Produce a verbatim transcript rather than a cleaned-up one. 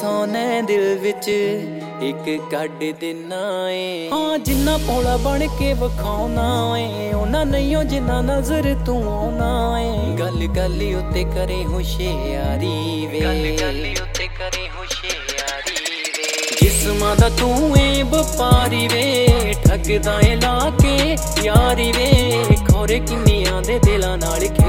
ਵਸਾਉਣਾ ਦਿਲ ਵਿੱਚ ਇੱਕ ਕੱਢ ਦੇਣਾ ਏ। ਹਾਂ ਜਿੰਨਾ ਭੋਲਾ ਬਣ ਕੇ ਵਿਖਾਉਣਾ ਏ ਉਹਨਾਂ ਨਹੀਂ ਜਿੰਨਾ ਨਜ਼ਰ ਤੂੰ ਆਉਣਾ ਏ। ਗੱਲ ਗੱਲ ਉੱਤੇ ਕਰੇ ਹੁਸ਼ਿਆਰੀ ਵੇ, ਗੱਲ ਗੱਲ ਉੱਤੇ ਕਰੇ ਹੁਸ਼ਿਆਰੀ ਵੇ। ਜਿਸਮਾਂ ਦਾ ਤੂੰ ਏ ਵਪਾਰੀ ਵੇ, ਠੱਗਦਾ ਏ ਲਾ ਕੇ ਯਾਰੀ ਵੇ। ਖੋਰੇ ਕਿੰਨੀਆਂ ਦੇ ਦਿਲਾਂ ਨਾਲ